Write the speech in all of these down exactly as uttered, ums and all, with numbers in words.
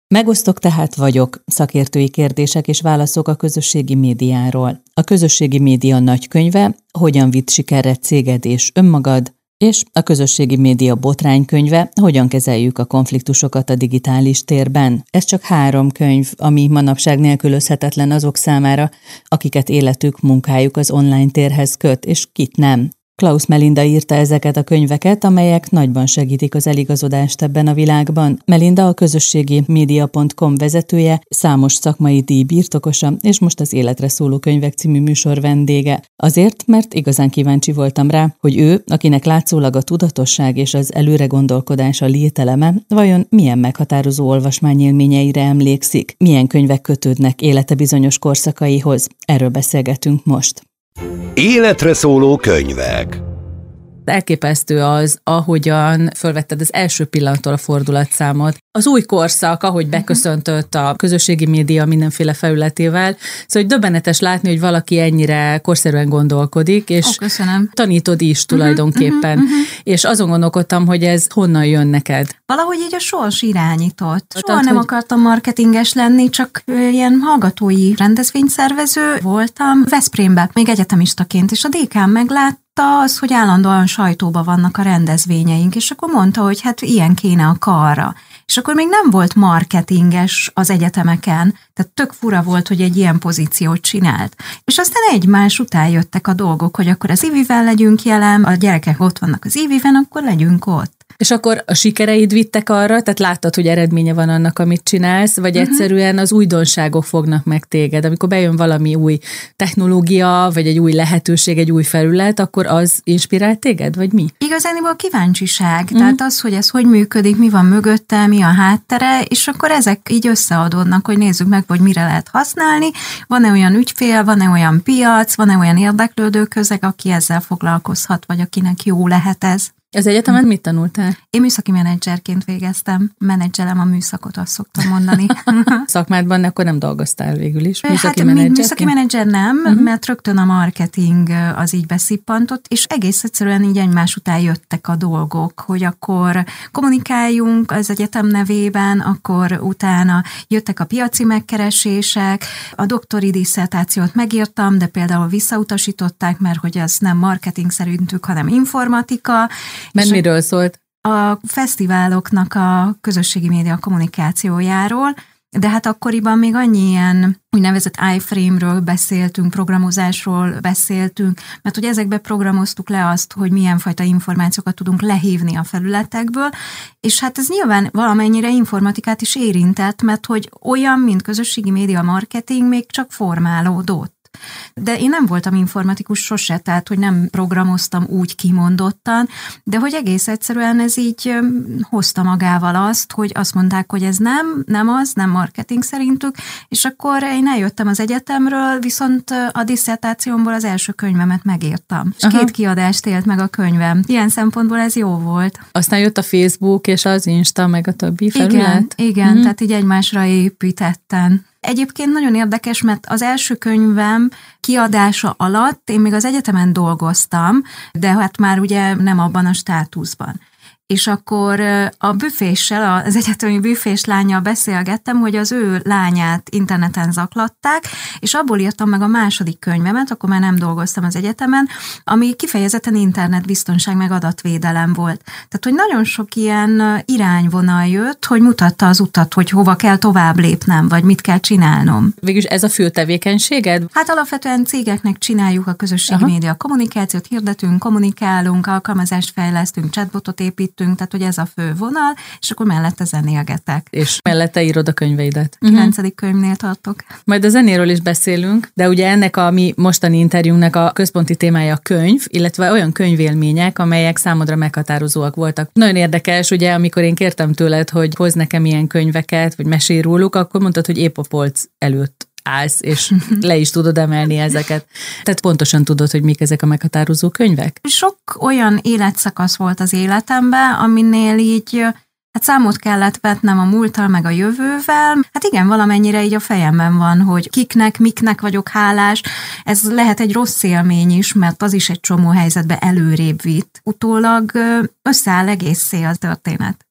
Megosztok tehát vagyok, szakértői kérdések és válaszok a közösségi médiáról. A közösségi média nagykönyve, hogyan vitt sikerre céged és önmagad, és a közösségi média botránykönyve, hogyan kezeljük a konfliktusokat a digitális térben. Ez csak három könyv, ami manapság nélkülözhetetlen azok számára, akiket életük, munkájuk az online térhez köt, és kit nem. Klaus Melinda írta ezeket a könyveket, amelyek nagyban segítik az eligazodást ebben a világban. Melinda a közösségi média pont com vezetője, számos szakmai díj birtokosa, és most az Életre szóló könyvek című műsor vendége. Azért, mert igazán kíváncsi voltam rá, hogy ő, akinek látszólag a tudatosság és az előre gondolkodás a lételeme, vajon milyen meghatározó olvasmányélményeire emlékszik, milyen könyvek kötődnek élete bizonyos korszakaihoz. Erről beszélgetünk most. Életre szóló könyvek. Elképesztő az, ahogyan fölvetted az első pillanattól a fordulatszámot. Az új korszak, ahogy beköszöntött a közösségi média mindenféle felületével, szóval hogy döbbenetes látni, hogy valaki ennyire korszerűen gondolkodik, és Ó, köszönöm. tanítod is tulajdonképpen. Uh-huh, uh-huh. És azon gondolkodtam, hogy ez honnan jön neked. Valahogy így a sors irányított. Soha Tehát, nem hogy... akartam marketinges lenni, csak ilyen hallgatói rendezvényszervező voltam Veszprémbe, még egyetemistaként, és a dékán meglát, az, hogy állandóan sajtóban vannak a rendezvényeink, és akkor mondta, hogy hát ilyen kéne a karra. És akkor még nem volt marketinges az egyetemeken, tehát tök fura volt, hogy egy ilyen pozíciót csinált. És aztán egymás után jöttek a dolgok, hogy akkor az ivivel legyünk jelen, a gyerekek ott vannak az iviven, akkor legyünk ott. És akkor a sikereid vittek arra, tehát láttad, hogy eredménye van annak, amit csinálsz, vagy uh-huh. egyszerűen az újdonságok fognak meg téged. Amikor bejön valami új technológia, vagy egy új lehetőség, egy új felület, akkor az inspirál téged, vagy mi? Igazániból kíváncsiság, uh-huh. tehát az, hogy ez hogy működik, mi van mögötte, mi a háttere, és akkor ezek így összeadódnak, hogy nézzük meg, hogy mire lehet használni. Van-e olyan ügyfél, van-e olyan piac, van-e olyan érdeklődő közeg, aki ezzel foglalkozhat, vagy akinek jó lehet ez. Az egyetemen mit tanultál? Én műszaki menedzserként végeztem. Menedzselem a műszakot, azt szoktam mondani. Szakmádban akkor nem dolgoztál végül is? Műszaki hát még műszaki menedzser nem, uh-huh. mert rögtön a marketing az így beszippantott, és egész egyszerűen így egymás után jöttek a dolgok, hogy akkor kommunikáljunk az egyetem nevében, akkor utána jöttek a piaci megkeresések, a doktori disszertációt megírtam, de például visszautasították, mert hogy az nem marketing szerintük, hanem informatika. Mert miről szólt? A fesztiváloknak a közösségi média kommunikációjáról, de hát akkoriban még annyi ilyen úgynevezett iframe-ről beszéltünk, programozásról beszéltünk, mert hogy ezekbe programoztuk le azt, hogy milyen fajta információkat tudunk lehívni a felületekből, és hát ez nyilván valamennyire informatikát is érintett, mert hogy olyan, mint közösségi média marketing még csak formálódott. De én nem voltam informatikus sose, tehát hogy nem programoztam úgy kimondottan, de hogy egész egyszerűen ez így hozta magával azt, hogy azt mondták, hogy ez nem, nem az, nem marketing szerintük, és akkor én eljöttem az egyetemről, viszont a disszertációmból az első könyvemet megírtam. És Aha. két kiadást élt meg a könyvem. Ilyen szempontból ez jó volt. Aztán jött a Facebook és az Insta, meg a többi felület? Igen, igen, mm-hmm. tehát így egymásra építetten. Egyébként nagyon érdekes, mert az első könyvem kiadása alatt én még az egyetemen dolgoztam, de hát már ugye nem abban a státuszban. És akkor a büféssel, az egyetemi büfés lánnyal beszélgettem, hogy az ő lányát interneten zaklatták, és abból írtam meg a második könyvemet, akkor már nem dolgoztam az egyetemen, ami kifejezetten internetbiztonság meg adatvédelem volt. Tehát, hogy nagyon sok ilyen irányvonal jött, hogy mutatta az utat, hogy hova kell tovább lépnem, vagy mit kell csinálnom. Végülis ez a fő tevékenységed? Hát alapvetően cégeknek csináljuk a közösségi Aha. média kommunikációt, hirdetünk, kommunikálunk, alkalmazást fejlesztünk, chatbotot építünk, tehát hogy ez a fő vonal, és akkor mellette zenélgetek. És mellette írod a könyveidet. Kilencedik könyvnél tartok. Majd a zenéről is beszélünk, de ugye ennek a mi mostani interjúnknak a központi témája a könyv, illetve olyan könyvélmények, amelyek számodra meghatározóak voltak. Nagyon érdekes, ugye, amikor én kértem tőled, hogy hozz nekem ilyen könyveket, vagy mesélj róluk, akkor mondtad, hogy épp a polc előtt állsz, és le is tudod emelni ezeket. Tehát pontosan tudod, hogy mik ezek a meghatározó könyvek? Sok olyan életszakasz volt az életemben, aminél így hát számot kellett vetnem a múlttal, meg a jövővel. Hát igen, valamennyire így a fejemben van, hogy kiknek, miknek vagyok hálás. Ez lehet egy rossz élmény is, mert az is egy csomó helyzetbe előrébb vitt. Utólag összeáll egészé a történet.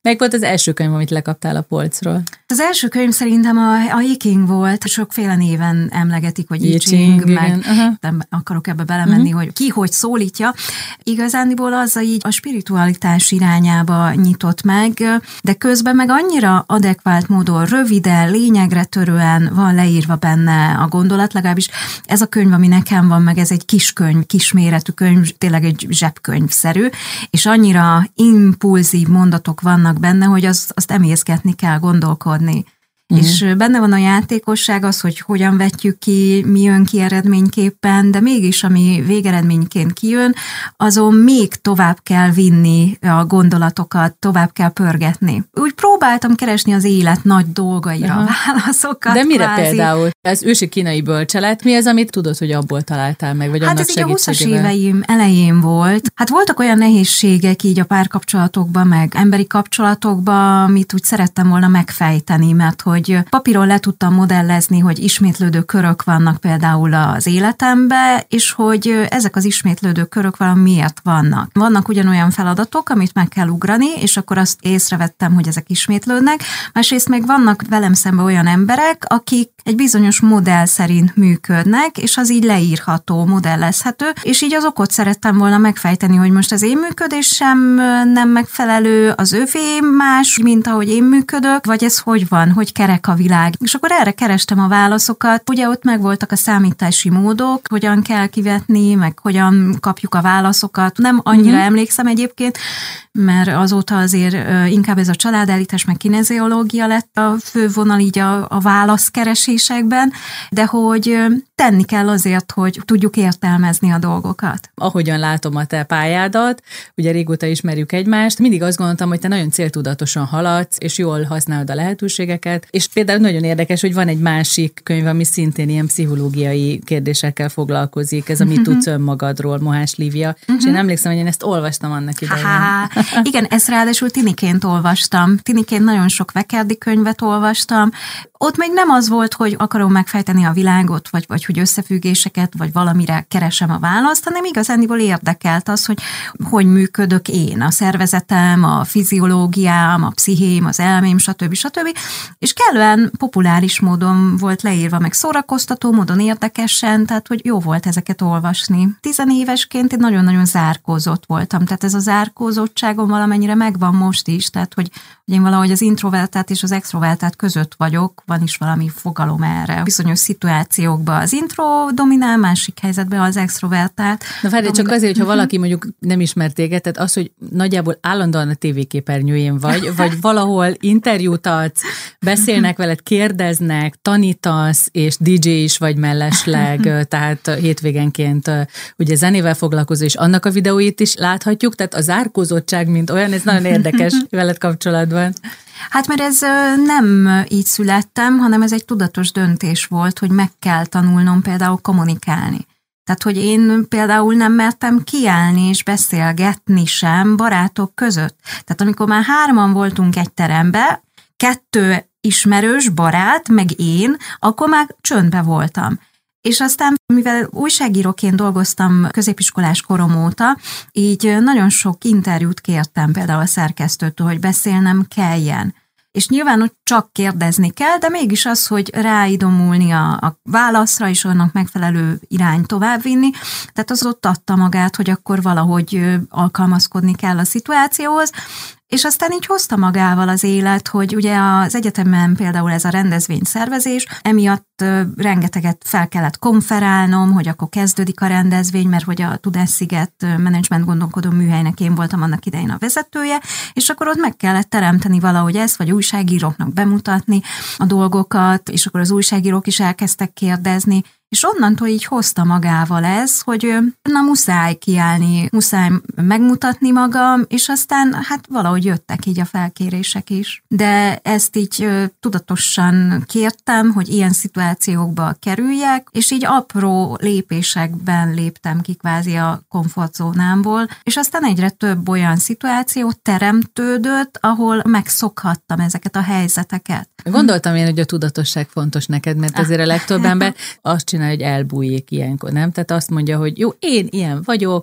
Melyik volt az első könyv, amit lekaptál a polcról? Az első könyv szerintem a, a I Ching volt, sokféle néven emlegetik, hogy I Ching, meg nem akarok ebbe belemenni, uh-huh. hogy ki hogy szólítja. Igazándiból az a, így a spiritualitás irányába nyitott meg, de közben meg annyira adekvált módon, röviden, lényegre törően van leírva benne a gondolat, legalábbis ez a könyv, ami nekem van, meg ez egy kis könyv, kisméretű könyv, tényleg egy zsebkönyvszerű, és annyira impulzív mondatok vannak benne, hogy az, azt emészgetni kell, gondolkodni. Mm. És benne van a játékosság az, hogy hogyan vetjük ki, mi jön ki eredményképpen, de mégis, ami végeredményként kijön, azon még tovább kell vinni a gondolatokat, tovább kell pörgetni. Úgy próbáltam keresni az élet nagy dolgaira Aha. válaszokat. De mire kvázi. Például? Az ősi kínai bölcselet, mi az, amit tudod, hogy abból találtál meg, vagy hát annak ez így a huszas éveim elején volt. Hát voltak olyan nehézségek így a párkapcsolatokban, meg emberi kapcsolatokban, amit úgy szerettem volna megfejteni, mert hogy hogy papíron le tudtam modellezni, hogy ismétlődő körök vannak például az életemben, és hogy ezek az ismétlődő körök valamiért vannak. Vannak ugyanolyan feladatok, amit meg kell ugrani, és akkor azt észrevettem, hogy ezek ismétlődnek. Másrészt még vannak velem szemben olyan emberek, akik egy bizonyos modell szerint működnek, és az így leírható, modellezhető, és így az okot szerettem volna megfejteni, hogy most az én működésem nem megfelelő, az övé más, mint ahogy én működök, vagy ez hogy van, hogy kerek a világ. És akkor erre kerestem a válaszokat. Ugye ott megvoltak a számítási módok, hogyan kell kivetni, meg hogyan kapjuk a válaszokat. Nem annyira mm-hmm. emlékszem egyébként, mert azóta azért inkább ez a családállítás, meg kineziológia lett a fővonal így a, a válaszkeresésekben, de hogy tenni kell azért, hogy tudjuk értelmezni a dolgokat. Ahogyan látom a te pályádat, ugye régóta ismerjük egymást, mindig azt gondoltam, hogy te nagyon céltudatosan haladsz, és jól használod a lehetőségeket, és például nagyon érdekes, hogy van egy másik könyv, ami szintén ilyen pszichológiai kérdésekkel foglalkozik, ez a Mi tudsz önmagadról, Mohás Lívia, uh-huh. és én emlékszem, hogy én ezt olvastam annak idején. Igen, ezt ráadásul tiniként olvastam. Tiniként nagyon sok Vekerdi könyvet olvastam. Ott még nem az volt, hogy akarom megfejteni a világot, vagy, vagy hogy összefüggéseket, vagy valamire keresem a választ, hanem igazániból érdekelt az, hogy hogy működök én, a szervezetem, a fiziológiám, a pszichém, az elmém, stb. stb. És kellően populáris módon volt leírva, meg szórakoztató módon, érdekesen, tehát hogy jó volt ezeket olvasni. Tizenévesként én nagyon-nagyon zárkózott voltam, tehát ez a zárkózottságom valamennyire megvan most is, tehát hogy, hogy én valahogy az introvertált és az extrovertált között vagyok, van is valami fogalom erre. Bizonyos szituációkban az intro dominál, másik helyzetben az extrovertált. Na várj, csak azért, hogyha valaki mondjuk nem ismer téged, tehát az, hogy nagyjából állandóan a tévéképernyőjén vagy, vagy valahol interjút adsz, beszélnek veled, kérdeznek, tanítasz, és dé dzsé is vagy mellesleg, tehát hétvégenként ugye zenével foglalkozó, és annak a videóit is láthatjuk, tehát a zárkózottság, mint olyan, ez nagyon érdekes veled kapcsolatban. Hát mert ez nem így születtem, hanem ez egy tudatos döntés volt, hogy meg kell tanulnom például kommunikálni. Tehát, hogy én például nem mertem kiállni és beszélgetni sem barátok között. Tehát amikor már hárman voltunk egy terembe, kettő ismerős barát, meg én, akkor már csöndbe voltam. És aztán, mivel újságíróként dolgoztam középiskolás korom óta, így nagyon sok interjút kértem például a szerkesztőtől, hogy beszélnem kelljen. És nyilván ott csak kérdezni kell, de mégis az, hogy ráidomulni a, a válaszra, és annak megfelelő irány továbbvinni, tehát az ott adta magát, hogy akkor valahogy alkalmazkodni kell a szituációhoz, és aztán így hozta magával az élet, hogy ugye az egyetemen például ez a rendezvényszervezés, emiatt rengeteget fel kellett konferálnom, hogy akkor kezdődik a rendezvény, mert hogy a Tudássziget menedzsment gondolkodó műhelynek én voltam annak idején a vezetője, és akkor ott meg kellett teremteni valahogy ezt, vagy újságíróknak bemutatni a dolgokat, és akkor az újságírók is elkezdtek kérdezni, és onnantól így hozta magával ez, hogy na muszáj kiállni, muszáj megmutatni magam, és aztán hát valahogy jöttek így a felkérések is. De ezt így tudatosan kértem, hogy ilyen szituációkba kerüljek, és így apró lépésekben léptem ki kvázi a komfortzónámból, és aztán egyre több olyan szituáció teremtődött, ahol megszokhattam ezeket a helyzeteket. Gondoltam én, hogy a tudatosság fontos neked, mert azért a legtöbb ember azt csinál, hogy elbújjék ilyenkor, nem? Tehát azt mondja, hogy jó, én ilyen vagyok,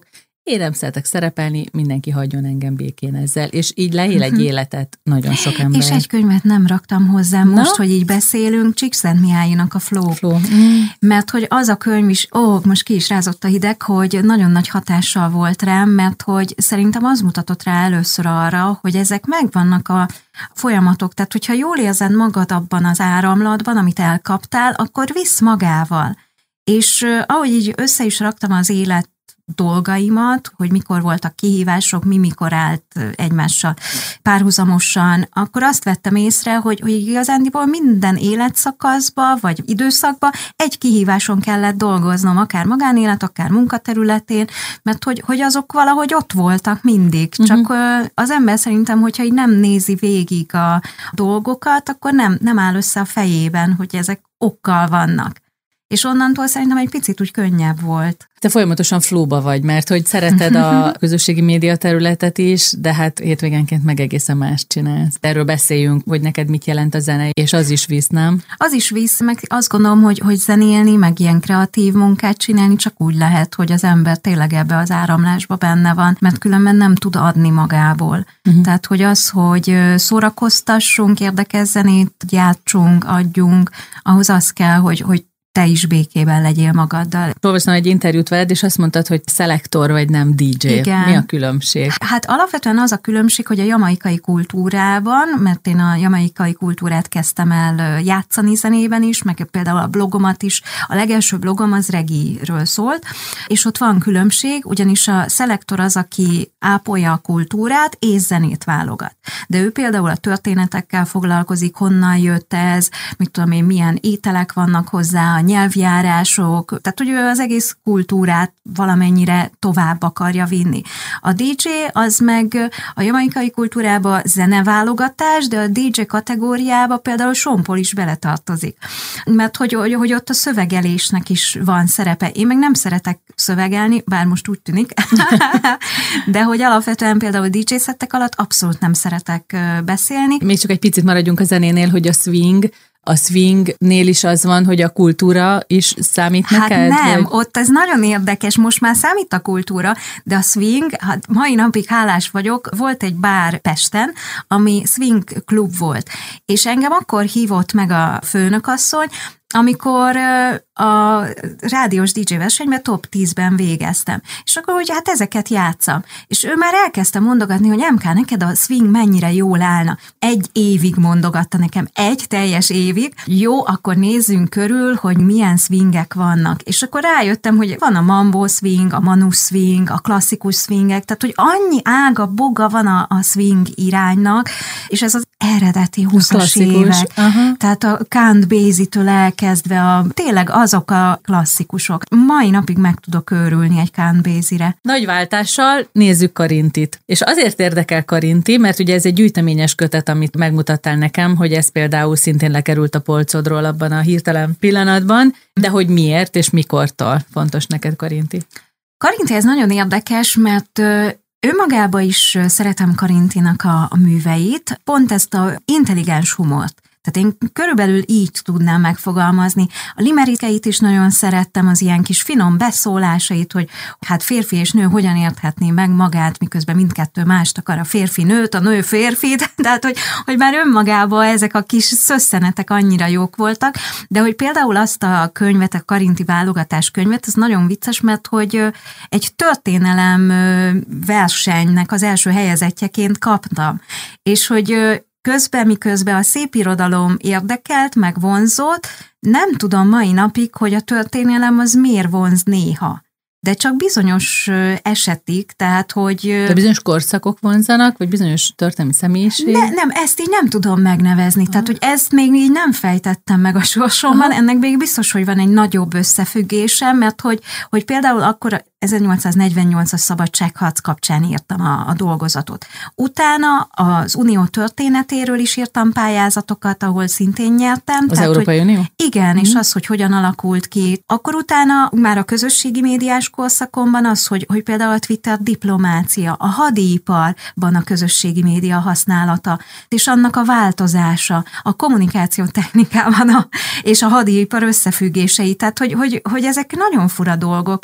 én nem szeretek szerepelni, mindenki hagyjon engem békén ezzel, és így leél egy életet nagyon sok ember. És egy könyvet nem raktam hozzá most, Na? hogy így beszélünk, Csíkszentmihalyinak a Flow. Flow. Mm. Mert hogy az a könyv is, ó, most ki is rázott a hideg, hogy nagyon nagy hatással volt rám, mert hogy szerintem az mutatott rá először arra, hogy ezek megvannak a folyamatok, tehát hogyha jól érzed magad abban az áramlatban, amit elkaptál, akkor visz magával. És uh, ahogy így össze is raktam az élet dolgaimat, hogy mikor voltak kihívások, mi mikor állt egymással párhuzamosan, akkor azt vettem észre, hogy, hogy igazándiból minden életszakaszba, vagy időszakba egy kihíváson kellett dolgoznom, akár magánélet, akár munkaterületén, mert hogy, hogy azok valahogy ott voltak mindig. Csak uh-huh. az ember szerintem, hogyha így nem nézi végig a dolgokat, akkor nem, nem áll össze a fejében, hogy ezek okkal vannak. És onnantól szerintem egy picit úgy könnyebb volt. Te folyamatosan flóba vagy, mert hogy szereted a közösségi média területet is, de hát hétvégenként meg egészen más csinálsz. Erről beszéljünk, hogy neked mit jelent a zene, és az is visz, nem? Az is visz, meg azt gondolom, hogy, hogy zenélni, meg ilyen kreatív munkát csinálni csak úgy lehet, hogy az ember tényleg ebbe az áramlásba benne van, mert különben nem tud adni magából. Uh-huh. Tehát, hogy az, hogy szórakoztassunk, érdekes zenét gyártsunk, adjunk, ahhoz az kell, hogy, hogy te is békében legyél magaddal. Olvastam egy interjút veled, és azt mondtad, hogy szelektor vagy nem dé dzsé. Igen. Mi a különbség? Hát alapvetően az a különbség, hogy a jamaikai kultúrában, mert én a jamaikai kultúrát kezdtem el játszani zenében is, meg például a blogomat is, a legelső blogom az reggae-ről szólt, és ott van különbség, ugyanis a szelektor az, aki ápolja a kultúrát, és zenét válogat. De ő például a történetekkel foglalkozik, honnan jött ez, mit tudom én, milyen ételek vannak hozzá, a nyelvjárások, tehát hogy ő az egész kultúrát valamennyire tovább akarja vinni. A dé dzsé az meg a jamaikai kultúrába zeneválogatás, de a dé dzsé kategóriába például Sean Paul is beletartozik. Mert hogy, hogy, hogy ott a szövegelésnek is van szerepe. Én meg nem szeretek szövegelni, bár most úgy tűnik, de hogy alapvetően például dé dzsé szettek alatt abszolút nem szeretek beszélni. Még csak egy picit maradjunk a zenénél, hogy a swing, a swingnél is az van, hogy a kultúra is számít hát neked? Hát nem, vagy? ott ez nagyon érdekes, most már számít a kultúra, de a swing, hát mai napig hálás vagyok, volt egy bár Pesten, ami swing klub volt, és engem akkor hívott meg a főnökasszony, amikor a rádiós dé dzsé versenyben top tízben végeztem. És akkor, hogy hát ezeket játszam. És ő már elkezdte mondogatni, hogy Emka, neked a swing mennyire jól állna. Egy évig mondogatta nekem, egy teljes évig. Jó, akkor nézzünk körül, hogy milyen swingek vannak. És akkor rájöttem, hogy van a mambo swing, a manus swing, a klasszikus swingek, tehát hogy annyi ága, boga van a, a swing iránynak, és ez az eredeti húszas évek. Uh-huh. Tehát a Count Basie-től elkezdve a, tényleg azok a klasszikusok. Mai napig meg tudok őrülni egy Count Basie-re. Nagy váltással nézzük Karintit. És azért érdekel Karinti, mert ugye ez egy gyűjteményes kötet, amit megmutattál nekem, hogy ez például szintén lekerült a polcodról abban a hirtelen pillanatban, de hogy miért és mikortól fontos neked Karinti? Karinti ez nagyon érdekes, mert önmagában is szeretem Karintinak a, a műveit, pont ezt a intelligens humort. Tehát én körülbelül így tudnám megfogalmazni. A limerickeit is nagyon szerettem, az ilyen kis finom beszólásait, hogy hát férfi és nő hogyan érthetné meg magát, miközben mindkettő mást akar, a férfi nőt, a nő férfit, tehát hogy, hogy már önmagában ezek a kis szösszenetek annyira jók voltak, de hogy például azt a könyvet, a Karinti válogatás könyvet, ez nagyon vicces, mert hogy egy történelem versenynek az első helyezettjeként kaptam, és hogy közben, miközben a szépirodalom érdekelt, meg vonzott, nem tudom mai napig, hogy a történelem az miért vonz néha. De csak bizonyos esetig, tehát hogy... De bizonyos korszakok vonzanak, vagy bizonyos történelmi személyiség? Ne, nem, ezt így nem tudom megnevezni. Aha. Tehát, hogy ezt még így nem fejtettem meg a sorsomban, Aha. ennek még biztos, hogy van egy nagyobb összefüggésem, mert hogy, hogy például akkor ezernyolcszáznegyvennyolcas szabadságharc kapcsán írtam a, a dolgozatot. Utána az Unió történetéről is írtam pályázatokat, ahol szintén nyertem. Az tehát, Európai hogy, Unió? Igen, mm. és az, hogy hogyan alakult ki. Akkor utána már a közösségi médiás korszakomban az, hogy, hogy például a Twitter diplomácia, a hadiiparban a közösségi média használata, és annak a változása, a kommunikáció technikában a, és a hadiipar összefüggései. Tehát, hogy, hogy, hogy ezek nagyon fura dolgok, és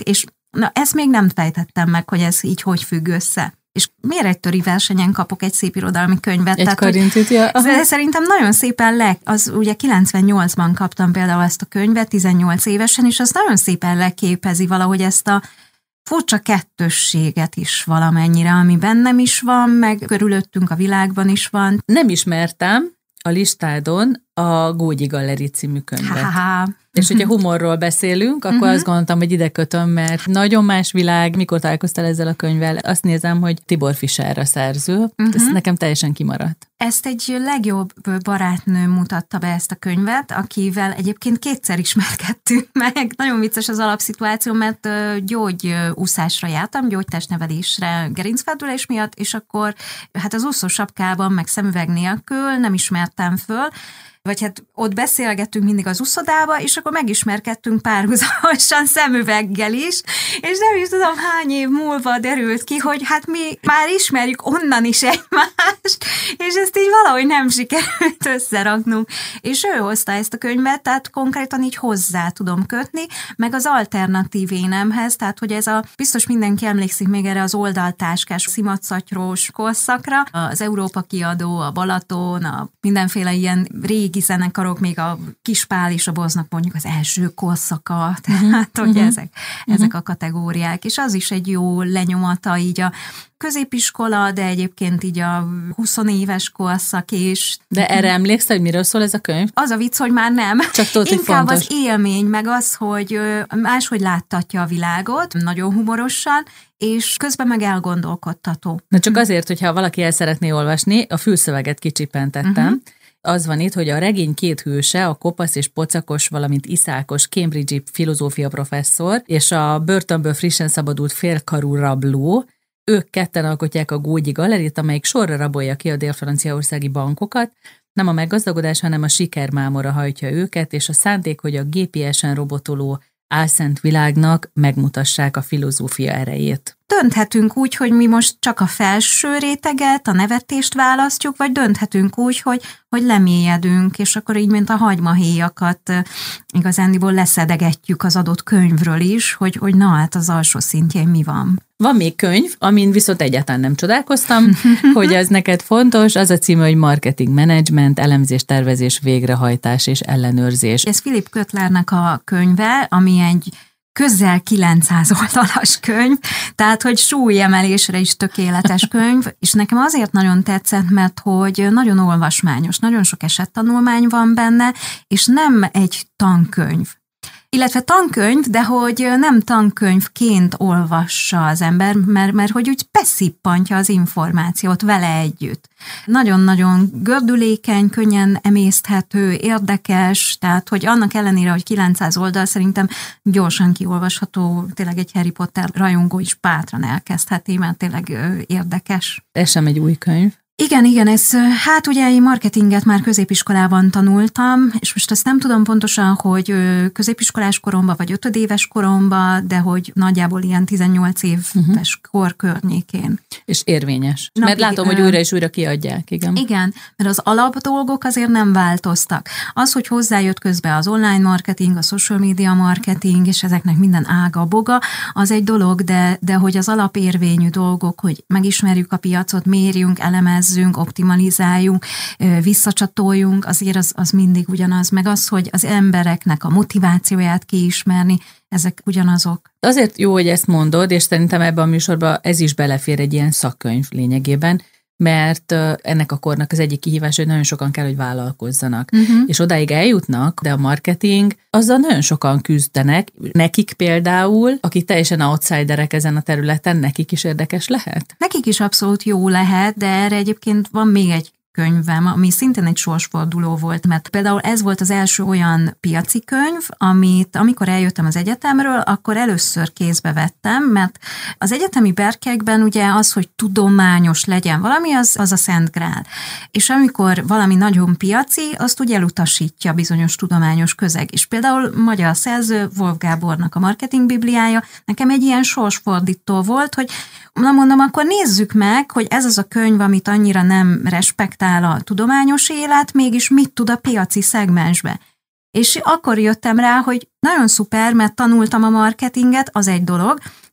Na, ezt még nem fejtettem meg, hogy ez így hogy függ össze. És mérettöri versenyen kapok egy szép irodalmi könyvet. Egy tehát, Karintit, ja. Szerintem nagyon szépen le, az ugye kilencvennyolcban kaptam például ezt a könyvet, tizennyolc évesen, és az nagyon szépen leképezi valahogy ezt a furcsa kettősséget is valamennyire, ami bennem is van, meg körülöttünk a világban is van. Nem ismertem a listádon a Gógyi Galleri című könyvet. Ha-ha. És hogyha humorról beszélünk, akkor uh-huh. azt gondoltam, hogy ide kötöm, mert nagyon más világ. Mikor találkoztál ezzel a könyvvel? Azt nézem, hogy Tibor Fischer a szerző. Uh-huh. Ez nekem teljesen kimaradt. Ezt egy legjobb barátnő mutatta be ezt a könyvet, akivel egyébként kétszer ismerkedtünk meg. Nagyon vicces az alapszituáció, mert gyógyúszásra jártam, gyógytestnevelésre gerincfeldülés miatt, és akkor hát az úszósapkában, meg szemüveg nélkül nem ismertem föl, vagy hát ott beszélgettünk mindig az uszodába, és akkor megismerkedtünk párhuzamosan szemüveggel is, és nem is tudom, hány év múlva derült ki, hogy hát mi már ismerjük onnan is egymást, és ezt így valahogy nem sikerült összeraknunk. És ő hozta ezt a könyvet, tehát konkrétan így hozzá tudom kötni, meg az alternatív énemhez, tehát hogy ez a, biztos mindenki emlékszik még erre az oldaltáskás, szimatszatyrós korszakra, az Európa kiadó, a Balaton, a mindenféle ilyen régi zenekarok, még a Kispál és a Boznak mondjuk az első korszaka, tehát hogy uh-huh. ezek, uh-huh. ezek a kategóriák, és az is egy jó lenyomata így a középiskola, de egyébként így a huszonéves korszak is. De erre emlékszel, hogy miről szól ez a könyv? Az a vicc, hogy már nem. Csak tudod, inkább fontos. Az élmény, meg az, hogy máshogy láttatja a világot, nagyon humorosan, és közben meg elgondolkodtató. Na csak azért, hogyha valaki el szeretné olvasni, a fülszöveget kicsipentettem. Uh-huh. Az van itt, hogy a regény két hőse, a kopasz és pocakos, valamint iszákos Cambridge-i filozófia professzor, és a börtönből frissen szabadult félkarú rabló, ők ketten alkotják a Gógyi Gallerit, amelyik sorra rabolja ki a dél-franciaországi bankokat, nem a meggazdagodás, hanem a sikermámora hajtja őket, és a szándék, hogy a gé pé es-en robotoló álszent világnak megmutassák a filozófia erejét. Dönthetünk úgy, hogy mi most csak a felső réteget, a nevetést választjuk, vagy dönthetünk úgy, hogy, hogy lemélyedünk, és akkor így, mint a hagymahéjakat igazándiból leszedegetjük az adott könyvről is, hogy, hogy na hát az alsó szintjén mi van. Van még könyv, amin viszont egyáltalán nem csodálkoztam, hogy ez neked fontos, az a címe, hogy Marketing Management, elemzés, tervezés, végrehajtás és ellenőrzés. Ez Philip Kotlernek a könyve, ami egy közel kilencszáz oldalas könyv, tehát hogy súlyemelésre is tökéletes könyv, és nekem azért nagyon tetszett, mert hogy nagyon olvasmányos, nagyon sok esettanulmány van benne, és nem egy tankönyv. Illetve tankönyv, de hogy nem tankönyvként olvassa az ember, mert, mert hogy úgy beszippantja az információt vele együtt. Nagyon-nagyon gördülékeny, könnyen emészthető, érdekes, tehát hogy annak ellenére, hogy kilencszáz oldal, szerintem gyorsan kiolvasható, tényleg egy Harry Potter rajongó is bátran elkezdheti, mert tényleg érdekes. Ez sem egy új könyv. Igen, igen, ez, hát ugye én marketinget már középiskolában tanultam, és most azt nem tudom pontosan, hogy középiskolás koromban, vagy ötödéves koromban, de hogy nagyjából ilyen tizennyolc éves uh-huh. kor környékén. És érvényes. Na, mert látom, hogy újra és újra kiadják, igen. Igen, mert az alapdolgok azért nem változtak. Az, hogy hozzájött közbe az online marketing, a social media marketing, és ezeknek minden ága, boga, az egy dolog, de, de hogy az alapérvényű dolgok, hogy megismerjük a piacot, mérjünk, elemezzünk, optimalizáljunk, visszacsatoljunk, azért az, az mindig ugyanaz, meg az, hogy az embereknek a motivációját kiismerni, ezek ugyanazok. Azért jó, hogy ezt mondod, és szerintem ebben a műsorban ez is belefér egy ilyen szakkönyv lényegében, mert ennek a kornak az egyik kihívás, hogy nagyon sokan kell, hogy vállalkozzanak. Uh-huh. És odáig eljutnak, de a marketing, azzal nagyon sokan küzdenek. Nekik például, akik teljesen outsiderek ezen a területen, nekik is érdekes lehet? Nekik is abszolút jó lehet, de erre egyébként van még egy könyvem, ami szintén egy sorsforduló volt, mert például ez volt az első olyan piaci könyv, amit amikor eljöttem az egyetemről, akkor először kézbe vettem, mert az egyetemi berkekben ugye az, hogy tudományos legyen valami, az, az a szent grál. És amikor valami nagyon piaci, azt úgy elutasítja bizonyos tudományos közeg. És például magyar szerző, Wolf Gábornak a Marketing Bibliája, nekem egy ilyen sorsfordító volt, hogy na mondom, akkor nézzük meg, hogy ez az a könyv, amit annyira nem respektál a tudományos élet, mégis mit tud a piaci szegmensbe. És akkor jöttem rá, hogy nagyon szuper, mert tanultam a marketinget, az egy dolog,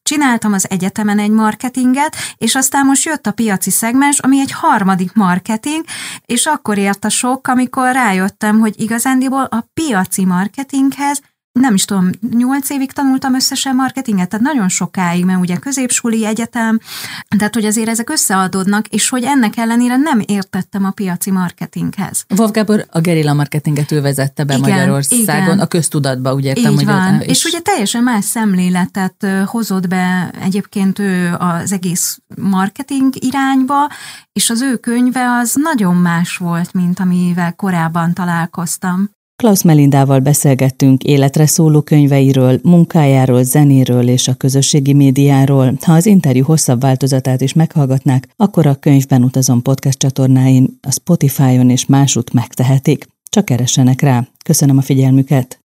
csináltam az egyetemen egy marketinget, és aztán most jött a piaci szegmens, ami egy harmadik marketing, és akkor ért a sok, amikor rájöttem, hogy igazándiból a piaci marketinghez nem is tudom, nyolc évig tanultam összesen marketinget, tehát nagyon sokáig, mert ugye középsúli egyetem, tehát hogy azért ezek összeadódnak, és hogy ennek ellenére nem értettem a piaci marketinghez. Wolf Gábor a gerilla marketinget ő vezette be igen, Magyarországon, igen. A köztudatba, úgy értem. Így hogy van, a, és... és ugye teljesen más szemléletet hozott be egyébként ő az egész marketing irányba, és az ő könyve az nagyon más volt, mint amivel korábban találkoztam. Klaus Melindával beszélgettünk életre szóló könyveiről, munkájáról, zenéről és a közösségi médiáról. Ha az interjú hosszabb változatát is meghallgatnák, akkor a Könyvben utazom podcast csatornáin, a Spotify-on és másút megtehetik. Csak keressenek rá. Köszönöm a figyelmüket!